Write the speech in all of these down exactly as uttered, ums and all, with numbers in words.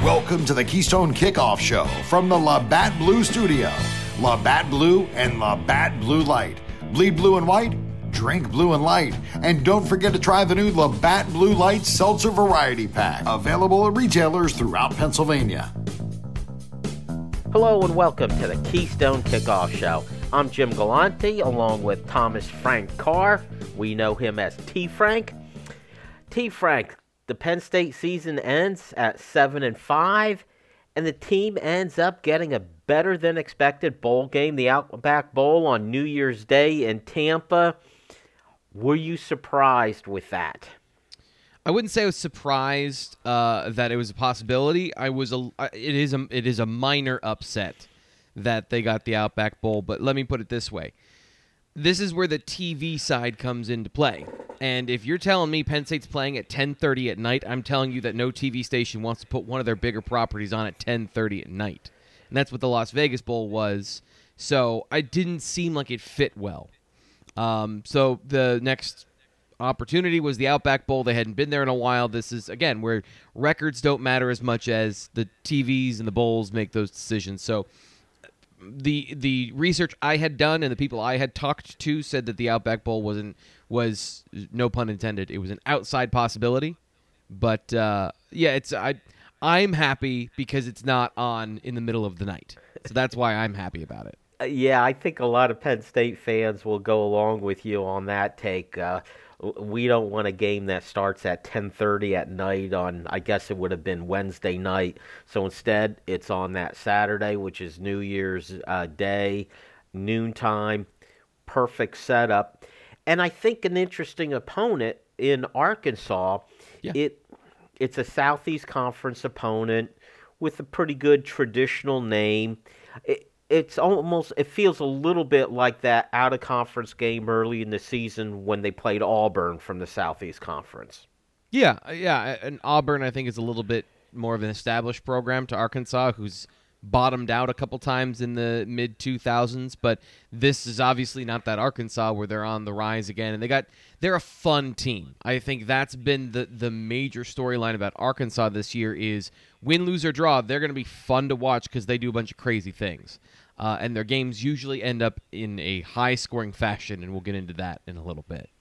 Welcome to the Keystone Kickoff Show from the Labatt Blue Studio. Labatt Blue and Labatt Blue Light. Bleed blue and white, drink blue and light. And don't forget to try the new Labatt Blue Light Seltzer Variety Pack. Available at retailers throughout Pennsylvania. Hello and welcome to the Keystone Kickoff Show. I'm Jim Galante along with Thomas Frank Carr. We know him as T-Frank. T-Frank, the Penn State season ends at seven and five, and the team ends up getting a better than expected bowl game, the Outback Bowl on New Year's Day in Tampa. Were you surprised with that? I wouldn't say I was surprised uh, that it was a possibility. I was a, it is a, it is a minor upset that they got the Outback Bowl, but let me put it this way. This is where the T V side comes into play. And if you're telling me Penn State's playing at ten thirty at night, I'm telling you that no T V station wants to put one of their bigger properties on at ten thirty at night. And that's what the Las Vegas Bowl was. So it didn't seem like it fit well. Um, so the next opportunity was the Outback Bowl. They hadn't been there in a while. This is, again, where records don't matter as much as the T Vs and the bowls make those decisions. So the the research I had done and the people I had talked to said that the Outback Bowl wasn't was no pun intended. It was an outside possibility, but uh, yeah, it's I I'm happy because it's not on in the middle of the night, so that's why I'm happy about it. Uh, yeah, I think a lot of Penn State fans will go along with you on that take. Uh, we don't want a game that starts at ten thirty at night on, I guess it would have been Wednesday night. So instead, it's on that Saturday, which is New Year's uh, Day, noontime, perfect setup. And I think an interesting opponent in Arkansas, yeah. it it's a Southeast Conference opponent with a pretty good traditional name. It, It's almost, it feels a little bit like that out-of-conference game early in the season when they played Auburn from the Southeast Conference. Yeah, yeah, and Auburn, I think, is a little bit more of an established program to Arkansas, who's bottomed out a couple times in the mid two thousands, but this is obviously not that Arkansas where they're on the rise again, and they got, they're a fun team. I think that's been the, the major storyline about Arkansas this year is win, lose, or draw, they're going to be fun to watch because they do a bunch of crazy things. Uh, and their games usually end up in a high-scoring fashion, and we'll get into that in a little bit.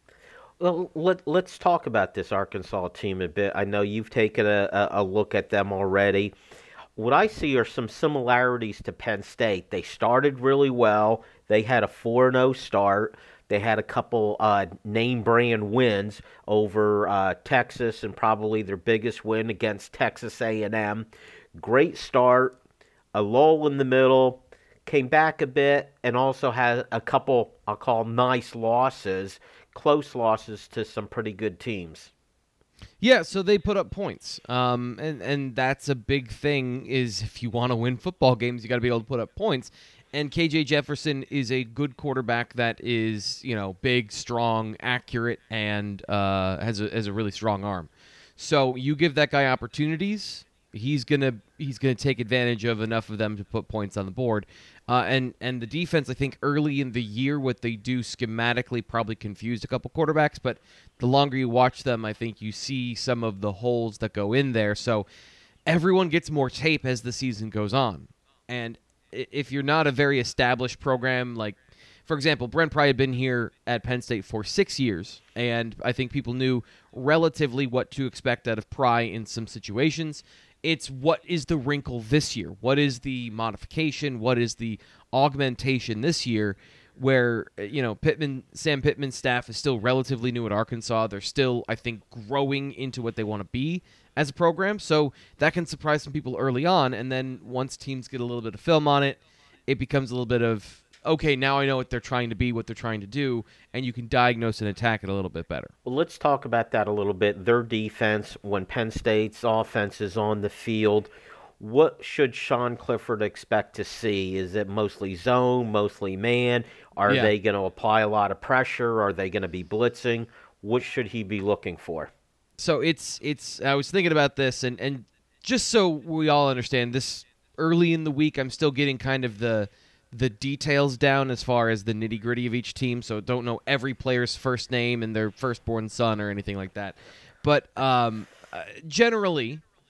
Well, let, let's talk about this Arkansas team a bit. I know you've taken a, a, a look at them already. What I see are some similarities to Penn State. They started really well. They had a four and oh start. They had a couple uh, name-brand wins over uh, Texas and probably their biggest win against Texas A and M. Great start, a lull in the middle, came back a bit, and also had a couple, I'll call nice losses, close losses to some pretty good teams. Yeah, so they put up points, um, and, and that's a big thing is if you want to win football games, you got to be able to put up points. And K J Jefferson is a good quarterback that is, you know, big, strong, accurate, and uh, has a has a really strong arm. So you give that guy opportunities, he's gonna he's gonna take advantage of enough of them to put points on the board. Uh, and and the defense, I think, early in the year, what they do schematically probably confused a couple quarterbacks, but the longer you watch them, I think you see some of the holes that go in there. So everyone gets more tape as the season goes on. And if you're not a very established program, like, for example, Brent Pry had been here at Penn State for six years, and I think people knew relatively what to expect out of Pry in some situations. It's what is the wrinkle this year? What is the modification? What is the augmentation this year where, you know, Pittman, Sam Pittman's staff is still relatively new at Arkansas. They're still, I think, growing into what they want to be as a program. So that can surprise some people early on. And then once teams get a little bit of film on it, it becomes a little bit of, okay, now I know what they're trying to be, what they're trying to do, and you can diagnose and attack it a little bit better. Well, let's talk about that a little bit. Their defense, when Penn State's offense is on the field, what should Sean Clifford expect to see? Is it mostly zone, mostly man? Are yeah. they going to apply a lot of pressure? Are they going to be blitzing? What should he be looking for? So it's it's. I was thinking about this, and, and just so we all understand, this early in the week, I'm still getting kind of the the details down as far as the nitty-gritty of each team, so don't know every player's first name and their firstborn son or anything like that. But um, uh, generally,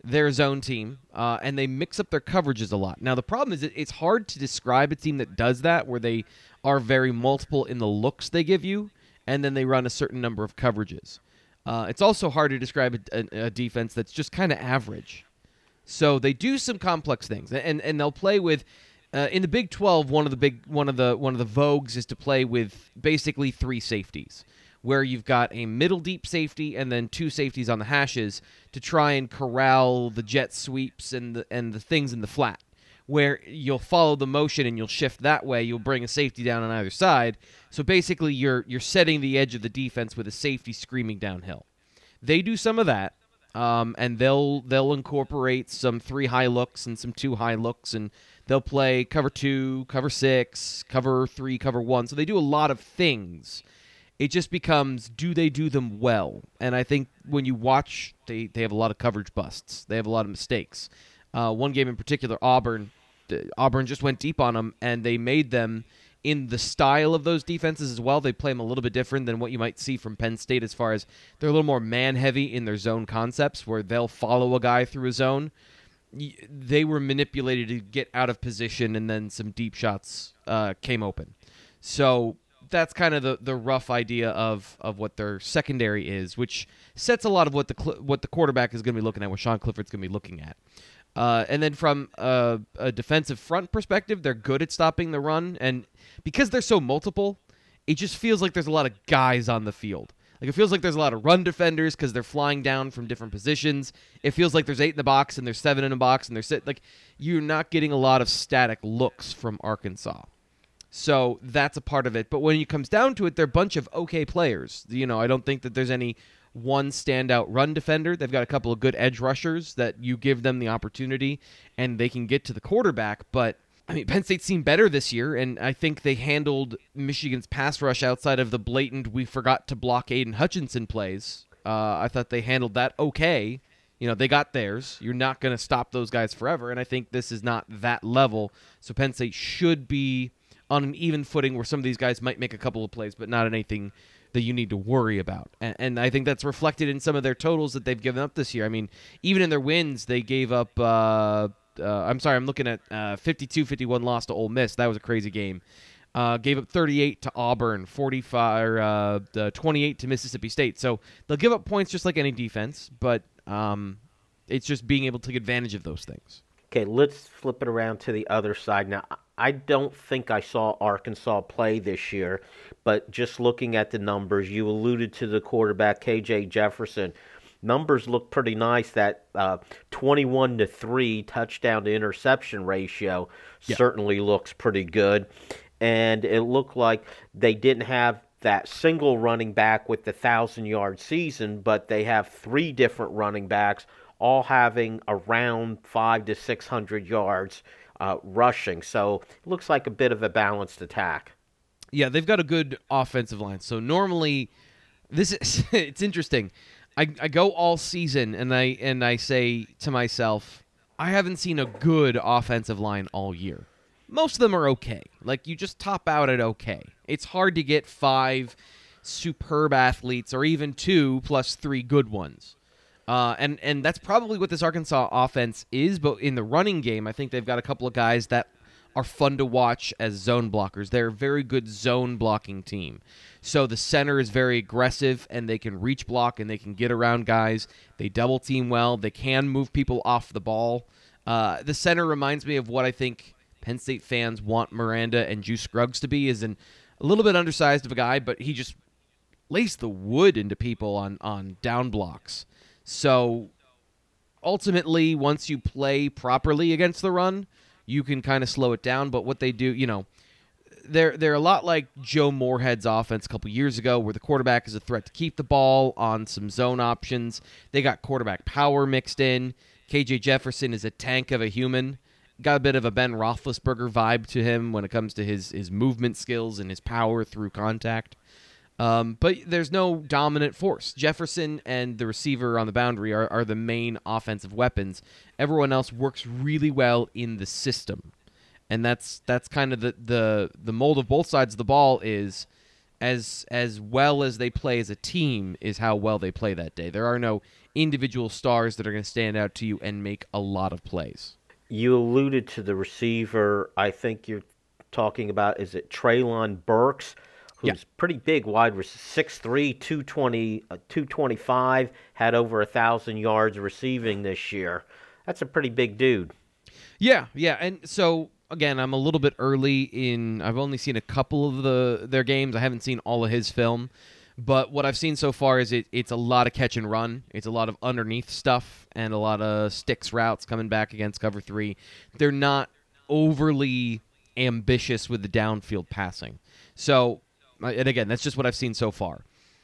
their zone team, uh, and they mix up their coverages a lot. Now, the problem is it, it's hard to describe a team that does that, where they are very multiple in the looks they give you, and then they run a certain number of coverages. Uh, it's also hard to describe a, a, a defense that's just kind of average. So they do some complex things, and and they'll play with. Uh, in the Big twelve, one of the big one of the one of the vogues is to play with basically three safeties, where you've got a middle deep safety and then two safeties on the hashes to try and corral the jet sweeps and the and the things in the flat, where you'll follow the motion and you'll shift that way. You'll bring a safety down on either side. So basically, you're you're setting the edge of the defense with a safety screaming downhill. They do some of that. Um, and they'll they'll incorporate some three high looks and some two high looks, and they'll play cover two, cover six, cover three, cover one. So they do a lot of things. It just becomes, do they do them well? And I think when you watch, they, they have a lot of coverage busts. They have a lot of mistakes. Uh, one game in particular, Auburn, Auburn just went deep on them, and they made them in the style of those defenses as well. They play them a little bit different than what you might see from Penn State, as far as they're a little more man-heavy in their zone concepts, where they'll follow a guy through a zone. They were manipulated to get out of position, and then some deep shots uh, came open. So that's kind of the, the rough idea of, of what their secondary is, which sets a lot of what the what the quarterback is going to be looking at, what Sean Clifford's going to be looking at. Uh, and then from a, a defensive front perspective, they're good at stopping the run. And because they're so multiple, it just feels like there's a lot of guys on the field. Like, it feels like there's a lot of run defenders because they're flying down from different positions. It feels like there's eight in the box and there's seven in the box and they're sit like you're not getting a lot of static looks from Arkansas. So that's a part of it. But when it comes down to it, they're a bunch of okay players. You know, I don't think that there's any one standout run defender. They've got a couple of good edge rushers that you give them the opportunity and they can get to the quarterback. But, I mean, Penn State seemed better this year, and I think they handled Michigan's pass rush outside of the blatant we forgot to block Aiden Hutchinson plays. Uh, I thought they handled that okay. You know, they got theirs. You're not going to stop those guys forever, and I think this is not that level. So Penn State should be on an even footing where some of these guys might make a couple of plays, but not anything that you need to worry about. And, and I think that's reflected in some of their totals that they've given up this year. I mean, even in their wins, they gave up, uh, uh, I'm sorry, I'm looking at uh, fifty-two fifty-one loss to Ole Miss. That was a crazy game. Uh, gave up thirty-eight to Auburn, forty-five, uh, uh, twenty-eight to Mississippi State. So they'll give up points just like any defense, but um, it's just being able to take advantage of those things. Okay, let's flip it around to the other side. Now, I don't think I saw Arkansas play this year, but just looking at the numbers, you alluded to the quarterback, K J Jefferson. Numbers look pretty nice. That uh, twenty-one to three touchdown to interception ratio yeah. certainly looks pretty good. And it looked like they didn't have that single running back with the one thousand-yard season, but they have three different running backs, all having around five to six hundred yards uh, rushing. So it looks like a bit of a balanced attack. Yeah, they've got a good offensive line. So normally, this is it's interesting. I, I go all season and I and I say to myself, I haven't seen a good offensive line all year. Most of them are okay. Like, you just top out at okay. It's hard to get five superb athletes or even two plus three good ones. Uh, and, and that's probably what this Arkansas offense is, but in the running game, I think they've got a couple of guys that are fun to watch as zone blockers. They're a very good zone blocking team. So the center is very aggressive, and they can reach block, and they can get around guys. They double team well. They can move people off the ball. Uh, the center reminds me of what I think Penn State fans want Miranda and Juice Scruggs to be, is an, a little bit undersized of a guy, but he just lays the wood into people on, on down blocks. So ultimately, once you play properly against the run, you can kind of slow it down. But what they do, you know, they're they're a lot like Joe Moorhead's offense a couple years ago, where the quarterback is a threat to keep the ball on some zone options. They got quarterback power mixed in. K J Jefferson is a tank of a human. Got a bit of a Ben Roethlisberger vibe to him when it comes to his, his movement skills and his power through contact. Um, but there's no dominant force. Jefferson and the receiver on the boundary are, are the main offensive weapons. Everyone else works really well in the system. And that's that's kind of the, the, the mold of both sides of the ball is as as well as they play as a team is how well they play that day. There are no individual stars that are going to stand out to you and make a lot of plays. You alluded to the receiver. I think you're talking about, is it Treylon Burks, who's Yeah. pretty big wide receiver, six three, two twenty, uh, two twenty-five, had over one thousand yards receiving this year. That's a pretty big dude. Yeah, yeah, and so again, I'm a little bit early in. I've only seen a couple of the their games. I haven't seen all of his film, but what I've seen so far is it, it's a lot of catch and run. It's a lot of underneath stuff and a lot of sticks routes coming back against cover three. They're not overly ambitious with the downfield passing. So, and again, that's just what I've seen so far.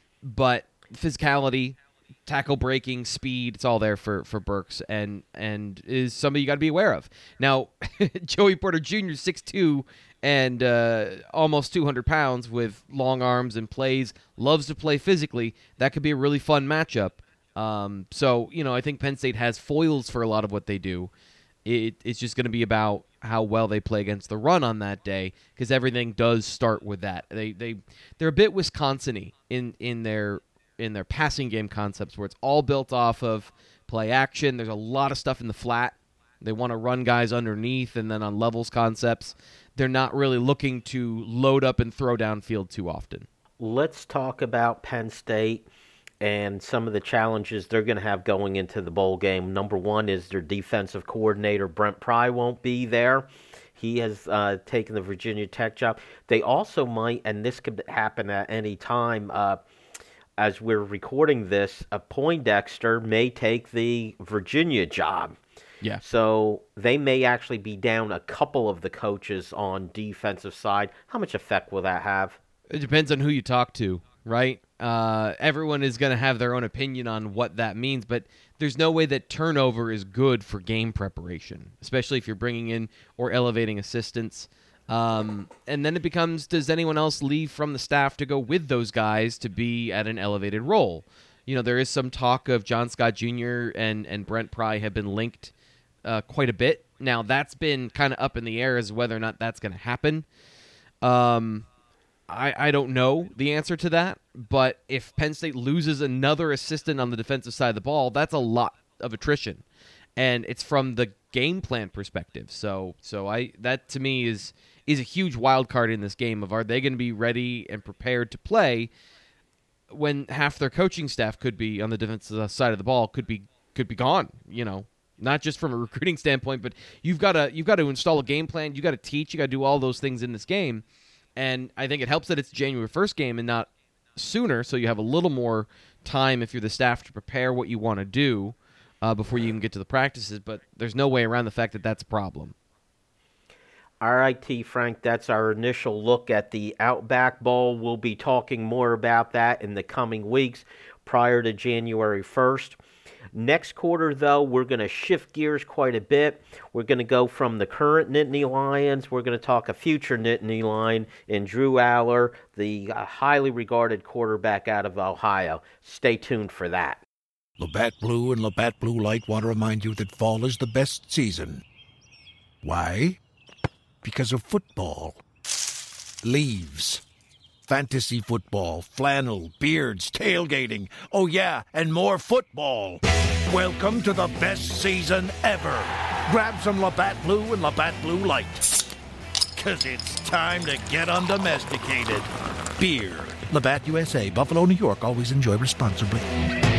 But physicality, tackle breaking, speed, it's all there for, for Burks, and and is somebody you got to be aware of. Now, Joey Porter Junior, six two and uh, almost two hundred pounds with long arms and plays, loves to play physically. That could be a really fun matchup. Um, so, you know, I think Penn State has foils for a lot of what they do. It, it's just going to be about how well they play against the run on that day, because everything does start with that. They they they're a bit Wisconsin-y in in their in their passing game concepts, where it's all built off of play action. There's a lot of stuff in the flat. They want to run guys underneath, and then on levels concepts, they're not really looking to load up and throw downfield too often. Let's talk about Penn State and some of the challenges they're going to have going into the bowl game. Number one is their defensive coordinator, Brent Pry, won't be there. He has uh, taken the Virginia Tech job. They also might, and this could happen at any time, uh, as we're recording this, uh, Poindexter may take the Virginia job. Yeah. So they may actually be down a couple of the coaches on defensive side. How much effect will that have? It depends on who you talk to, right? Uh, everyone is going to have their own opinion on what that means, but there's no way that turnover is good for game preparation, especially if you're bringing in or elevating assistants. Um, and then it becomes, does anyone else leave from the staff to go with those guys to be at an elevated role? You know, there is some talk of John Scott Junior and, and Brent Pry have been linked uh, quite a bit. Now, that's been kind of up in the air as whether or not that's going to happen. Um... I, I don't know the answer to that, but if Penn State loses another assistant on the defensive side of the ball, that's a lot of attrition, and it's from the game plan perspective. So, so I that to me is is a huge wild card in this game of, are they going to be ready and prepared to play when half their coaching staff could be on the defensive side of the ball could be could be gone. You know, not just from a recruiting standpoint, but you've got to you've got to install a game plan. You got to teach. You got to do all those things in this game. And I think it helps that it's January first game and not sooner, so you have a little more time if you're the staff to prepare what you want to do uh, before you even get to the practices. But there's no way around the fact that that's a problem. All right, T. Frank, that's our initial look at the Outback Bowl. We'll be talking more about that in the coming weeks prior to January first. Next quarter, though, we're going to shift gears quite a bit. We're going to go from the current Nittany Lions. We're going to talk a future Nittany Lion in Drew Aller, the uh, highly regarded quarterback out of Ohio. Stay tuned for that. Labatt Blue and Labatt Blue Light want to remind you that fall is the best season. Why? Because of football. Leaves. Fantasy football, flannel, beards, tailgating. Oh, yeah, and more football. Welcome to the best season ever. Grab some Labatt Blue and Labatt Blue Light. Because it's time to get undomesticated. Beer. Labatt U S A, Buffalo, New York. Always enjoy responsibly.